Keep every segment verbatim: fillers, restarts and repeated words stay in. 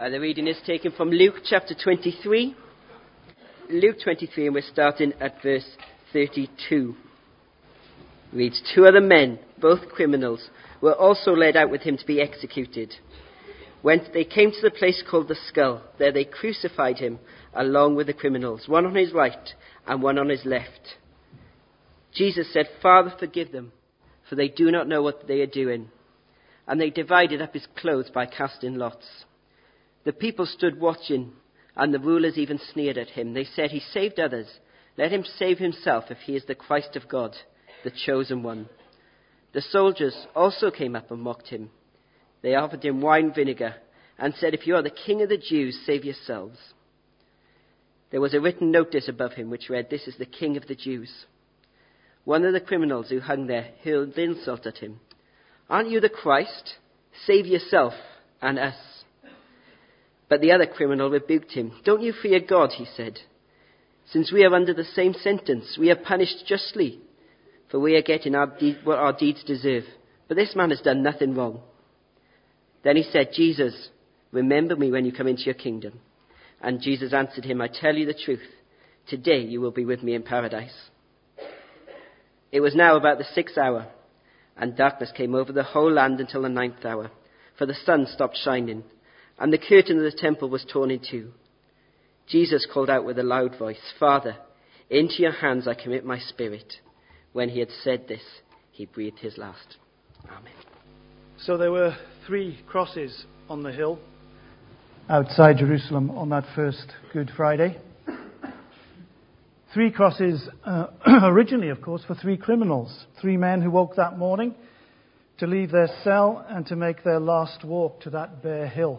Uh, the reading is taken from Luke chapter twenty-three. Luke twenty-three, and we're starting at verse thirty-two. It reads, "Two other men, both criminals, were also led out with him to be executed. When they came to the place called the Skull, there they crucified him along with the criminals, one on his right and one on his left. Jesus said, 'Father, forgive them, for they do not know what they are doing.' And they divided up his clothes by casting lots. The people stood watching, and the rulers even sneered at him. They said, 'He saved others. Let him save himself if he is the Christ of God, the chosen one.' The soldiers also came up and mocked him. They offered him wine vinegar and said, 'If you are the king of the Jews, save yourselves.' There was a written notice above him which read, 'This is the King of the Jews.' One of the criminals who hung there hurled insult at him. 'Aren't you the Christ? Save yourself and us.' But the other criminal rebuked him. 'Don't you fear God,' he said. 'Since we are under the same sentence, we are punished justly, for we are getting our de- what our deeds deserve. But this man has done nothing wrong.' Then he said, 'Jesus, remember me when you come into your kingdom.' And Jesus answered him, 'I tell you the truth. Today you will be with me in paradise.' It was now about the sixth hour, and darkness came over the whole land until the ninth hour, for the sun stopped shining, and the curtain of the temple was torn in two. Jesus called out with a loud voice, 'Father, into your hands I commit my spirit.' When he had said this, he breathed his last." Amen. So there were three crosses on the hill outside Jerusalem on that first Good Friday. Three crosses, uh, originally, of course, for three criminals. Three men who woke that morning to leave their cell and to make their last walk to that bare hill.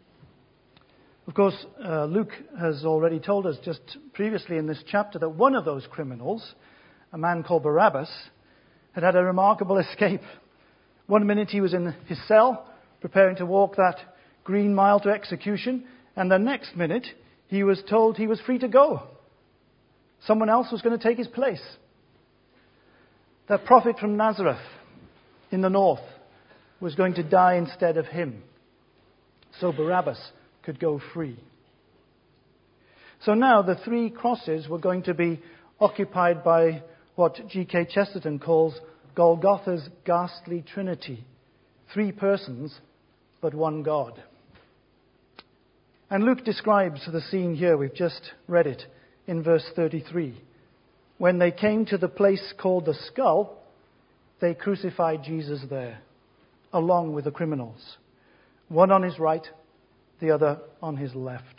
Of course, uh, Luke has already told us just previously in this chapter that one of those criminals, a man called Barabbas, had had a remarkable escape. One minute he was in his cell, preparing to walk that green mile to execution, and the next minute he was told he was free to go. Someone else was going to take his place. That prophet from Nazareth in the north was going to die instead of him. So Barabbas could go free. So now the three crosses were going to be occupied by what G K Chesterton calls Golgotha's ghastly trinity. Three persons, but one God. And Luke describes the scene here. We've just read it in verse thirty-three. When they came to the place called the Skull, they crucified Jesus there, along with the criminals. One on his right, the other on his left.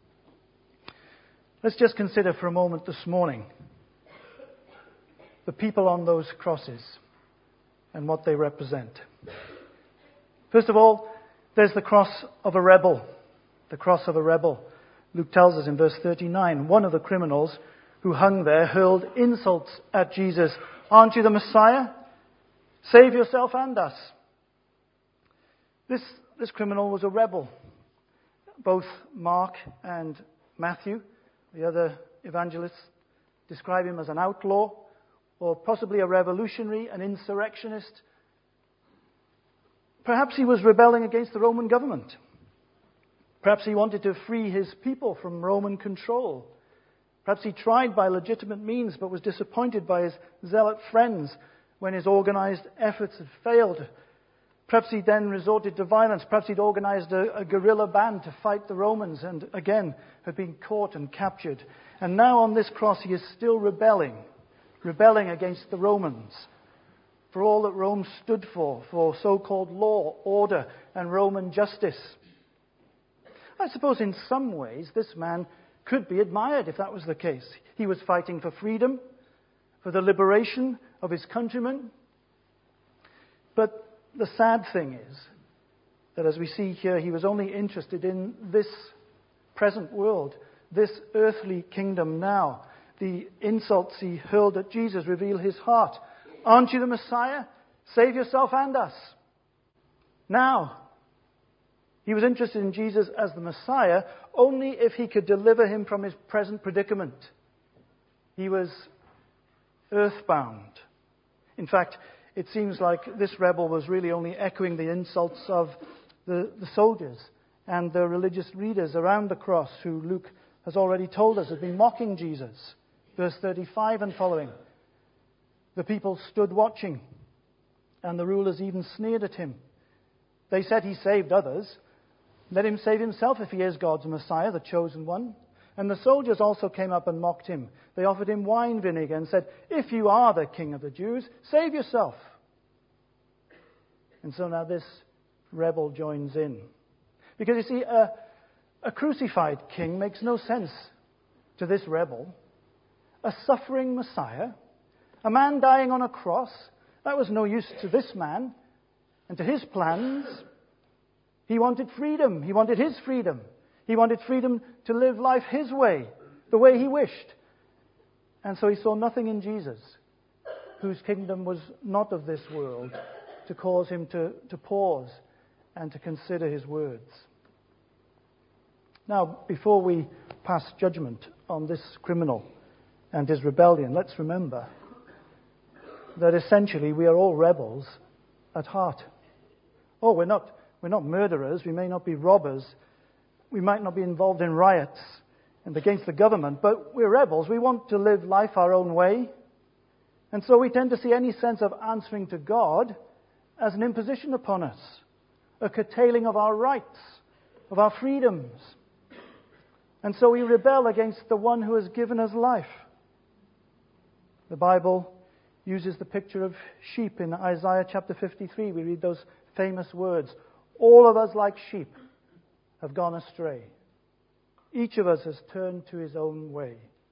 Let's just consider for a moment this morning the people on those crosses and what they represent. First of all, there's the cross of a rebel. The cross of a rebel. Luke tells us in verse thirty-nine, one of the criminals who hung there hurled insults at Jesus. "Aren't you the Messiah? Save yourself and us." This, this criminal was a rebel. Both Mark and Matthew, the other evangelists, describe him as an outlaw or possibly a revolutionary, an insurrectionist. Perhaps he was rebelling against the Roman government. Perhaps he wanted to free his people from Roman control. Perhaps he tried by legitimate means but was disappointed by his zealot friends when his organized efforts had failed. Perhaps he then resorted to violence. Perhaps he'd organized a, a guerrilla band to fight the Romans and again had been caught and captured. And now on this cross he is still rebelling, rebelling against the Romans for all that Rome stood for, for so-called law, order, and Roman justice. I suppose in some ways this man could be admired if that was the case. He was fighting for freedom, for the liberation of his countrymen. But the sad thing is that, as we see here, he was only interested in this present world, this earthly kingdom now. The insults he hurled at Jesus reveal his heart. "Aren't you the Messiah? Save yourself and us." Now, he was interested in Jesus as the Messiah only if he could deliver him from his present predicament. He was earthbound. In fact, it seems like this rebel was really only echoing the insults of the, the soldiers and the religious readers around the cross, who Luke has already told us had been mocking Jesus. Verse thirty-five and following. The people stood watching, and the rulers even sneered at him. They said, he saved others. Let him save himself if he is God's Messiah, the chosen one. And the soldiers also came up and mocked him. They offered him wine vinegar and said, if you are the king of the Jews, save yourself. And so now this rebel joins in. Because you see, a, a crucified king makes no sense to this rebel. A suffering Messiah, a man dying on a cross, that was no use to this man and to his plans. He wanted freedom. He wanted his freedom. He wanted freedom to live life his way, the way he wished. And so he saw nothing in Jesus, whose kingdom was not of this world, to cause him to, to pause and to consider his words. Now, before we pass judgment on this criminal and his rebellion, let's remember that essentially we are all rebels at heart. Oh, we're not, we're not murderers, we may not be robbers, we might not be involved in riots and against the government, but we're rebels. We want to live life our own way. And so we tend to see any sense of answering to God as an imposition upon us, a curtailing of our rights, of our freedoms. And so we rebel against the one who has given us life. The Bible uses the picture of sheep in Isaiah chapter fifty-three. We read those famous words, all of us like sheep have gone astray. Each of us has turned to his own way.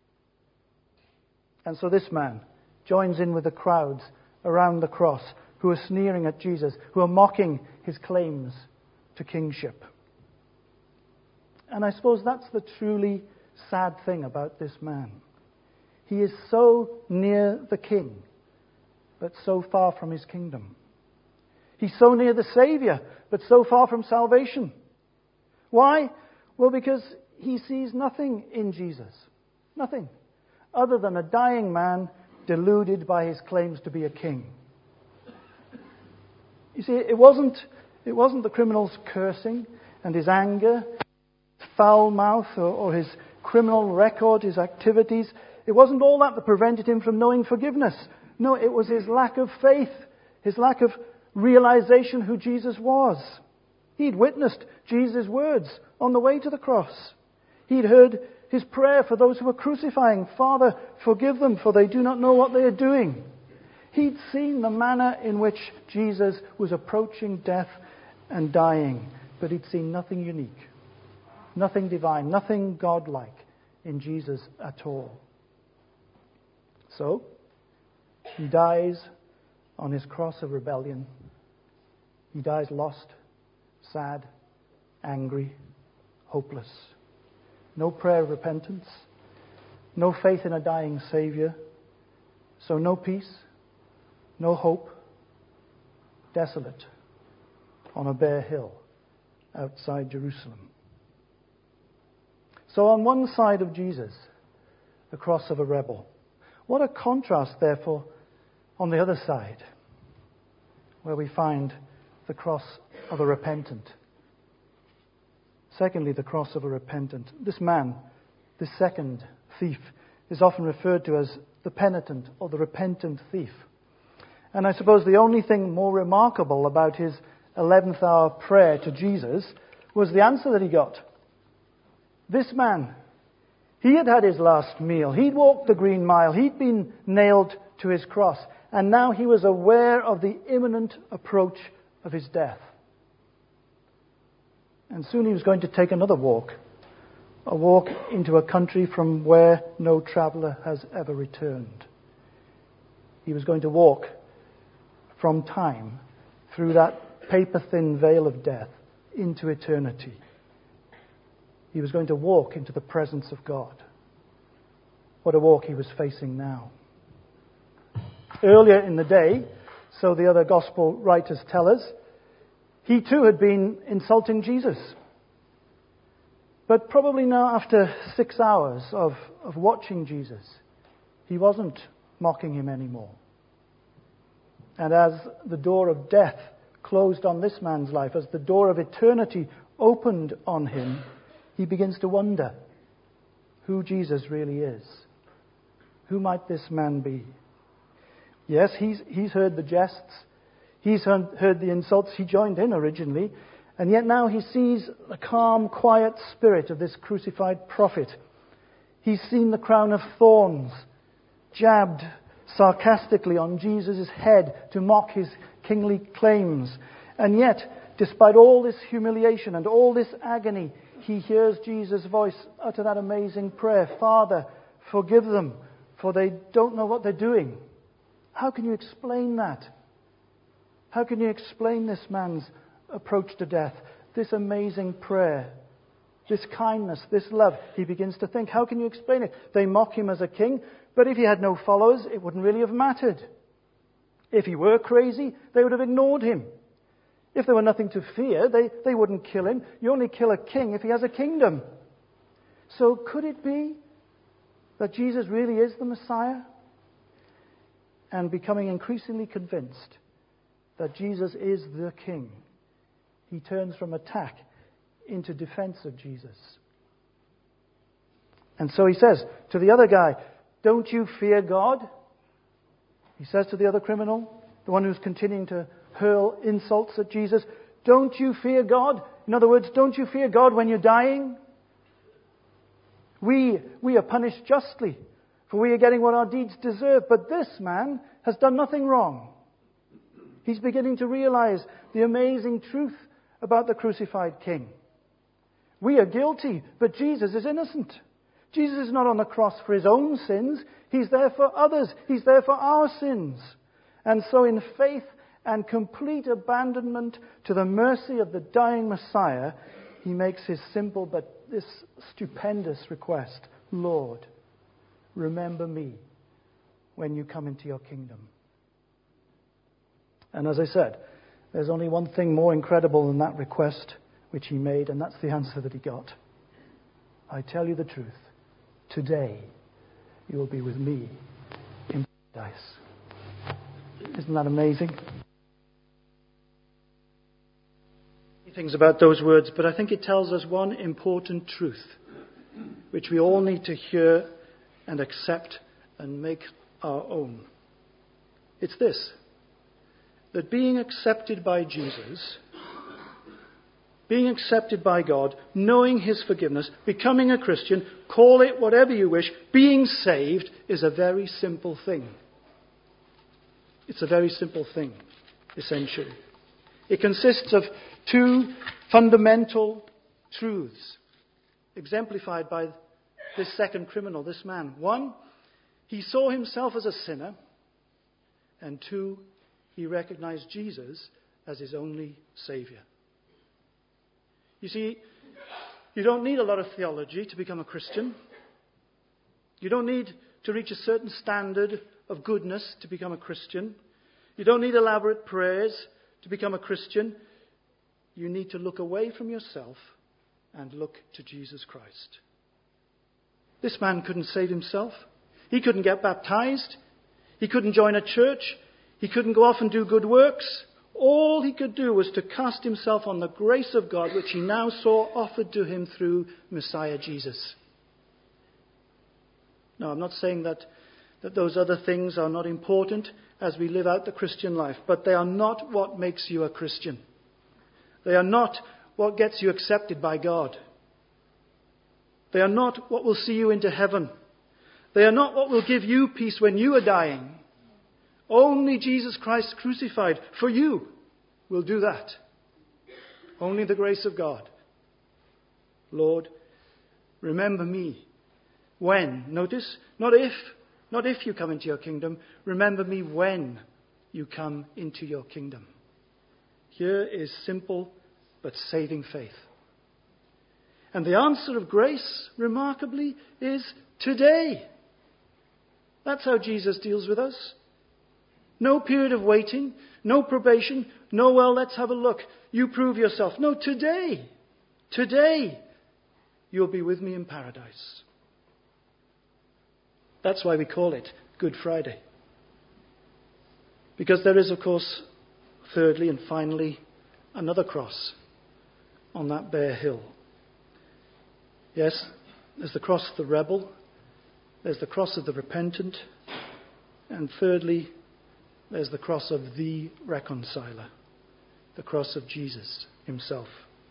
And so this man joins in with the crowds around the cross who are sneering at Jesus, who are mocking his claims to kingship. And I suppose that's the truly sad thing about this man. He is so near the king, but so far from his kingdom. He's so near the Savior, but so far from salvation. Why? Well, because he sees nothing in Jesus. Nothing. Other than a dying man deluded by his claims to be a king. You see, it wasn't, it wasn't the criminal's cursing and his anger, his foul mouth, or, or his criminal record, his activities. It wasn't all that that prevented him from knowing forgiveness. No, it was his lack of faith, his lack of realization who Jesus was. He'd witnessed Jesus' words on the way to the cross. He'd heard his prayer for those who were crucifying, Father, forgive them, for they do not know what they are doing. He'd seen the manner in which Jesus was approaching death and dying, but he'd seen nothing unique, nothing divine, nothing godlike in Jesus at all. So, he dies on his cross of rebellion. He dies lost, sad, angry, hopeless. No prayer of repentance, no faith in a dying Savior, so no peace, no hope, desolate on a bare hill outside Jerusalem. So on one side of Jesus, the cross of a rebel. What a contrast, therefore, on the other side, where we find the cross of a repentant. Secondly, the cross of a repentant. This man, this second thief, is often referred to as the penitent or the repentant thief. And I suppose the only thing more remarkable about his eleventh hour prayer to Jesus was the answer that he got. This man, he had had his last meal. He'd walked the green mile. He'd been nailed to his cross. And now he was aware of the imminent approach of his death. And soon he was going to take another walk. A walk into a country from where no traveller has ever returned. He was going to walk from time through that paper-thin veil of death into eternity. He was going to walk into the presence of God. What a walk he was facing now. Earlier in the day, so the other gospel writers tell us, he too had been insulting Jesus. But probably now, after six hours of, of watching Jesus, he wasn't mocking him anymore. And as the door of death closed on this man's life, as the door of eternity opened on him, he begins to wonder who Jesus really is. Who might this man be? Yes, he's, he's heard the jests. He's heard, heard the insults. He joined in originally. And yet now he sees the calm, quiet spirit of this crucified prophet. He's seen the crown of thorns jabbed sarcastically on Jesus' head to mock his kingly claims. And yet, despite all this humiliation and all this agony, he hears Jesus' voice utter that amazing prayer, "Father, forgive them, for they don't know what they're doing." How can you explain that? How can you explain this man's approach to death? This amazing prayer, this kindness, this love. He begins to think, how can you explain it? They mock him as a king, but if he had no followers, it wouldn't really have mattered. If he were crazy, they would have ignored him. If there were nothing to fear, they, they wouldn't kill him. You only kill a king if he has a kingdom. So could it be that Jesus really is the Messiah? And becoming increasingly convinced that Jesus is the King, he turns from attack into defense of Jesus. And so he says to the other guy, "Don't you fear God?" He says to the other criminal, the one who's continuing to hurl insults at Jesus, "Don't you fear God?" In other words, don't you fear God when you're dying? We, we are punished justly, for we are getting what our deeds deserve. But this man has done nothing wrong. He's beginning to realize the amazing truth about the crucified King. We are guilty, but Jesus is innocent. Jesus is not on the cross for his own sins. He's there for others. He's there for our sins. And so in faith and complete abandonment to the mercy of the dying Messiah, he makes his simple but this stupendous request: "Lord, remember me when you come into your kingdom." And as I said, there's only one thing more incredible than that request which he made, and that's the answer that he got. "I tell you the truth, today you will be with me in paradise." Isn't that amazing? Things about those words, but I think it tells us one important truth which we all need to hear and accept and make our own. It's this: that being accepted by Jesus, being accepted by God, knowing his forgiveness, becoming a Christian, call it whatever you wish, being saved is a very simple thing. It's a very simple thing, essentially. It consists of two fundamental truths, exemplified by this second criminal, this man. One, he saw himself as a sinner. And two, he recognized Jesus as his only Savior. You see, you don't need a lot of theology to become a Christian. You don't need to reach a certain standard of goodness to become a Christian. You don't need elaborate prayers to become a Christian. You need to look away from yourself and look to Jesus Christ. This man couldn't save himself. He couldn't get baptized. He couldn't join a church. He couldn't go off and do good works. All he could do was to cast himself on the grace of God, which he now saw offered to him through Messiah Jesus. Now, I'm not saying that, that those other things are not important as we live out the Christian life, but they are not what makes you a Christian. They are not what gets you accepted by God. They are not what will see you into heaven. They are not what will give you peace when you are dying. Only Jesus Christ crucified for you will do that. Only the grace of God. Lord, remember me when. Notice, not if, not if you come into your kingdom. Remember me when you come into your kingdom. Here is simple but saving faith. And the answer of grace, remarkably, is today. That's how Jesus deals with us. No period of waiting, no probation, no, well, let's have a look. You prove yourself. No, today, today, you'll be with me in paradise. That's why we call it Good Friday. Because there is, of course, thirdly and finally, another cross. on that bare hill. Yes, there's the cross of the rebel, there's the cross of the repentant, and thirdly, there's the cross of the reconciler, the cross of Jesus himself.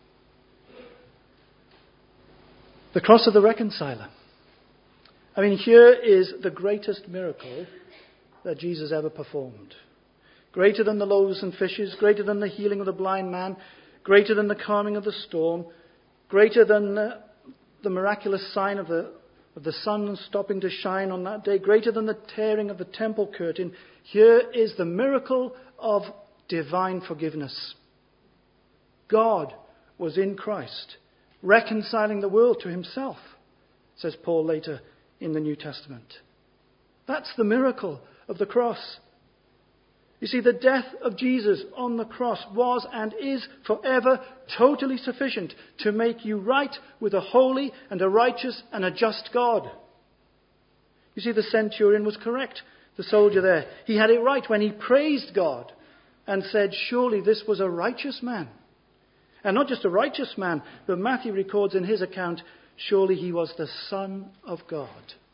The cross of the reconciler. I mean, here is the greatest miracle that Jesus ever performed. Greater than the loaves and fishes, greater than the healing of the blind man, greater than the calming of the storm, greater than the, the miraculous sign of the, of the sun stopping to shine on that day, greater than the tearing of the temple curtain. Here is the miracle of divine forgiveness. God was in Christ, reconciling the world to himself, says Paul later in the New Testament. That's the miracle of the cross. You see, the death of Jesus on the cross was and is forever totally sufficient to make you right with a holy and a righteous and a just God. You see, the centurion was correct, the soldier there. He had it right when he praised God and said, surely this was a righteous man. And not just a righteous man, but Matthew records in his account, surely he was the Son of God.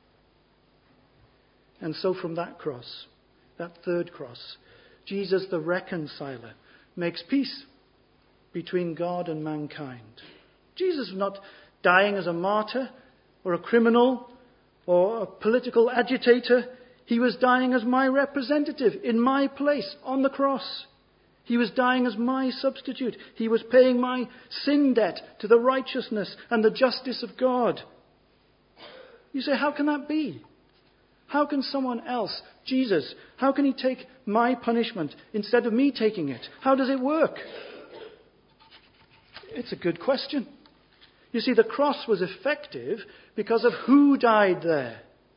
And so from that cross, that third cross, Jesus the reconciler makes peace between God and mankind. Jesus was not dying as a martyr or a criminal or a political agitator. He was dying as my representative in my place on the cross. He was dying as my substitute. He was paying my sin debt to the righteousness and the justice of God. You say, how can that be? How can someone else, Jesus, how can he take my punishment instead of me taking it? How does it work? It's a good question. You see, the cross was effective because of who died there.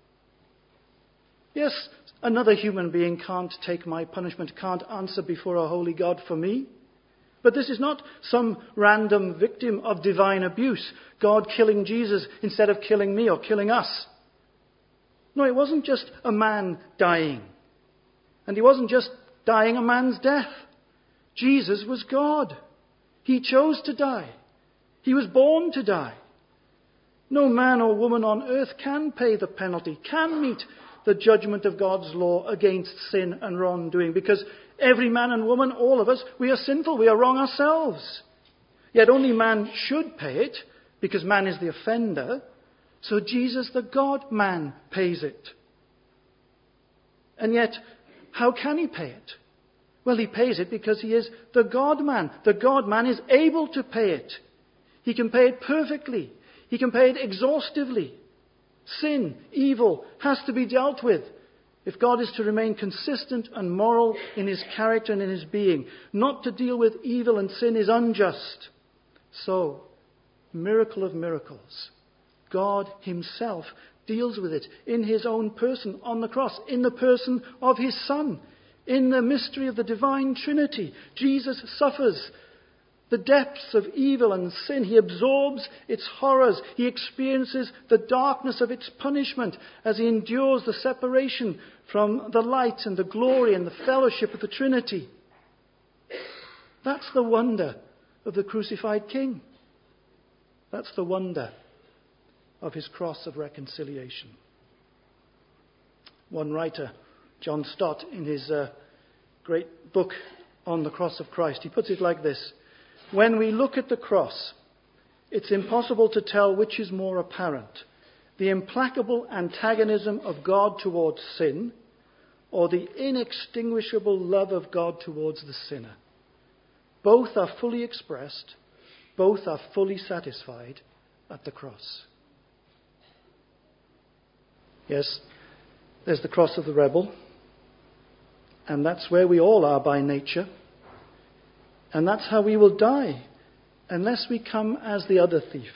Yes, another human being can't take my punishment, can't answer before a holy God for me. But this is not some random victim of divine abuse, God killing Jesus instead of killing me or killing us. No, it wasn't just a man dying. And he wasn't just dying a man's death. Jesus was God. He chose to die. He was born to die. No man or woman on earth can pay the penalty, can meet the judgment of God's law against sin and wrongdoing, because every man and woman, all of us, we are sinful, we are wrong ourselves. Yet only man should pay it, because man is the offender. So Jesus, the God-man, pays it. And yet, how can he pay it? Well, he pays it because he is the God-man. The God-man is able to pay it. He can pay it perfectly. He can pay it exhaustively. Sin, evil, has to be dealt with if God is to remain consistent and moral in his character and in his being. Not to deal with evil and sin is unjust. So, miracle of miracles, God himself deals with it in his own person on the cross, in the person of his Son, in the mystery of the divine Trinity. Jesus suffers the depths of evil and sin. He absorbs its horrors. He experiences the darkness of its punishment as he endures the separation from the light and the glory and the fellowship of the Trinity. That's the wonder of the crucified King. That's the wonder of his cross of reconciliation. One writer, John Stott, in his uh, great book on the cross of Christ, he puts it like this: when we look at the cross, it's impossible to tell which is more apparent, the implacable antagonism of God towards sin, or the inextinguishable love of God towards the sinner. Both are fully expressed, both are fully satisfied at the cross. Yes, there's the cross of the rebel, and that's where we all are by nature. And that's how we will die, unless we come as the other thief.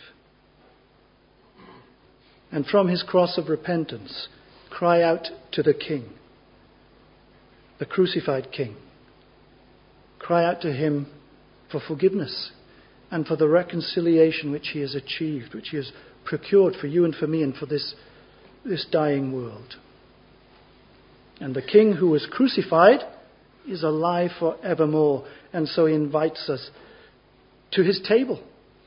And from his cross of repentance, cry out to the King, the crucified King. Cry out to him for forgiveness and for the reconciliation which he has achieved, which he has procured for you and for me and for this, this dying world. And the King who was crucified is alive forevermore. And so he invites us to his table,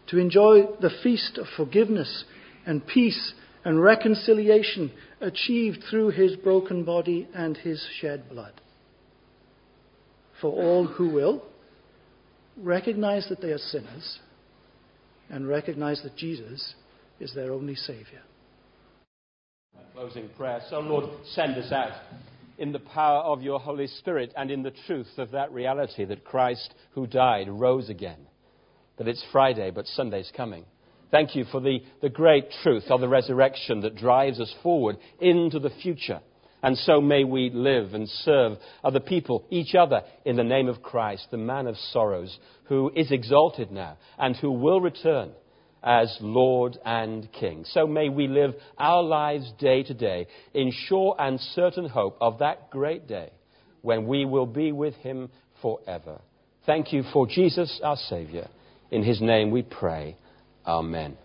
to enjoy the feast of forgiveness and peace and reconciliation achieved through his broken body and his shed blood. For all who will recognize that they are sinners and recognize that Jesus is their only Saviour. Closing prayer. So, Lord, send us out in the power of your Holy Spirit and in the truth of that reality that Christ, who died, rose again. That it's Friday, but Sunday's coming. Thank you for the, the great truth of the resurrection that drives us forward into the future. And so may we live and serve other people, each other, in the name of Christ, the man of sorrows, who is exalted now and who will return as Lord and King. So may we live our lives day to day in sure and certain hope of that great day when we will be with him forever. Thank you for Jesus, our Saviour. In his name we pray. Amen.